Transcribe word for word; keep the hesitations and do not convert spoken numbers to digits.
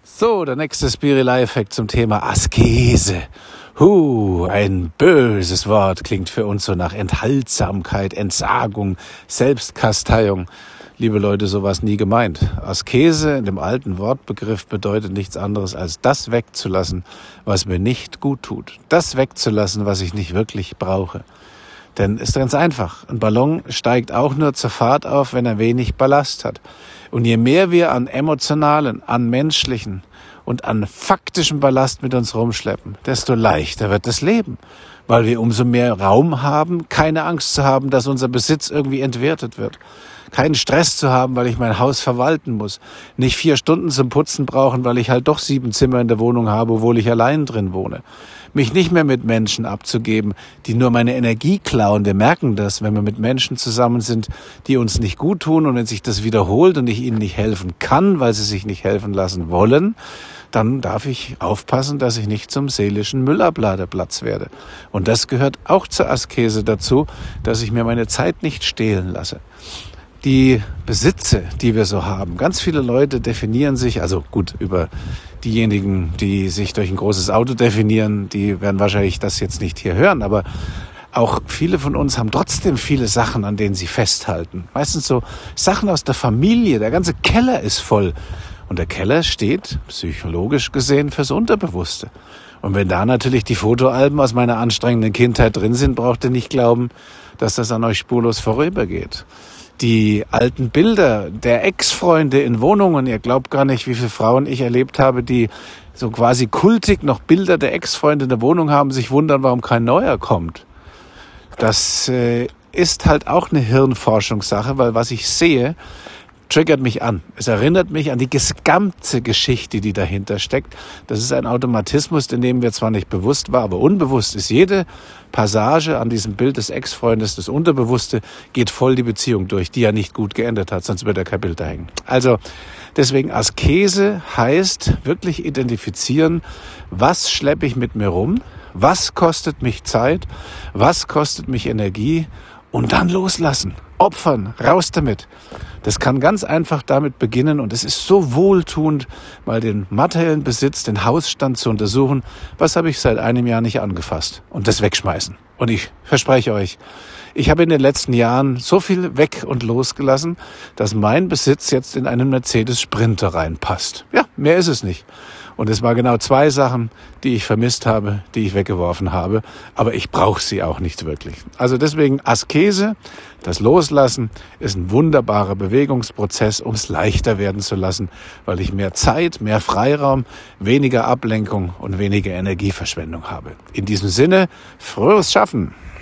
So, der nächste Spiritual-Effekt zum Thema Askese. Huh, ein böses Wort, klingt für uns so nach Enthaltsamkeit, Entsagung, Selbstkasteiung. Liebe Leute, sowas nie gemeint. Askese in dem alten Wortbegriff bedeutet nichts anderes als das wegzulassen, was mir nicht gut tut. Das wegzulassen, was ich nicht wirklich brauche. Denn ist ganz einfach. Ein Ballon steigt auch nur zur Fahrt auf, wenn er wenig Ballast hat. Und je mehr wir an emotionalen, an menschlichen und an faktischem Ballast mit uns rumschleppen, desto leichter wird das Leben. Weil wir umso mehr Raum haben, keine Angst zu haben, dass unser Besitz irgendwie entwertet wird. Keinen Stress zu haben, weil ich mein Haus verwalten muss. Nicht vier Stunden zum Putzen brauchen, weil ich halt doch sieben Zimmer in der Wohnung habe, obwohl ich allein drin wohne. Mich nicht mehr mit Menschen abzugeben, die nur meine Energie klauen. Wir merken das, wenn wir mit Menschen zusammen sind, die uns nicht gut tun, und wenn sich das wiederholt und ich ihnen nicht helfen kann, weil sie sich nicht helfen lassen wollen, dann darf ich aufpassen, dass ich nicht zum seelischen Müllabladeplatz werde. Und das gehört auch zur Askese dazu, dass ich mir meine Zeit nicht stehlen lasse. Die Besitze, die wir so haben, ganz viele Leute definieren sich, also gut, über diejenigen, die sich durch ein großes Auto definieren, die werden wahrscheinlich das jetzt nicht hier hören, aber auch viele von uns haben trotzdem viele Sachen, an denen sie festhalten. Meistens so Sachen aus der Familie, der ganze Keller ist voll. Und der Keller steht, psychologisch gesehen, fürs Unterbewusste. Und wenn da natürlich die Fotoalben aus meiner anstrengenden Kindheit drin sind, braucht ihr nicht glauben, dass das an euch spurlos vorübergeht. Die alten Bilder der Ex-Freunde in Wohnungen, ihr glaubt gar nicht, wie viele Frauen ich erlebt habe, die so quasi kultig noch Bilder der Ex-Freunde in der Wohnung haben, sich wundern, warum kein neuer kommt. Das äh, ist halt auch eine Hirnforschungssache, weil was ich sehe, triggert mich an. Es erinnert mich an die gesamte Geschichte, die dahinter steckt. Das ist ein Automatismus, den dem wir zwar nicht bewusst war, aber unbewusst ist jede Passage an diesem Bild des Ex-Freundes, das Unterbewusste, geht voll die Beziehung durch, die ja nicht gut geendet hat, sonst wird er kein Bild da hängen. Also deswegen Askese heißt wirklich identifizieren, was schleppe ich mit mir rum, was kostet mich Zeit, was kostet mich Energie, und dann loslassen, opfern, raus damit. Das kann ganz einfach damit beginnen, und es ist so wohltuend, mal den materiellen Besitz, den Hausstand zu untersuchen. Was habe ich seit einem Jahr nicht angefasst? Und das wegschmeißen. Und ich verspreche euch, ich habe in den letzten Jahren so viel weg und losgelassen, dass mein Besitz jetzt in einen Mercedes Sprinter reinpasst. Ja, mehr ist es nicht. Und es war genau zwei Sachen, die ich vermisst habe, die ich weggeworfen habe. Aber ich brauche sie auch nicht wirklich. Also deswegen Askese, das Loslassen, ist ein wunderbarer Bewegungsprozess, um es leichter werden zu lassen, weil ich mehr Zeit, mehr Freiraum, weniger Ablenkung und weniger Energieverschwendung habe. In diesem Sinne, frohes Schaffen!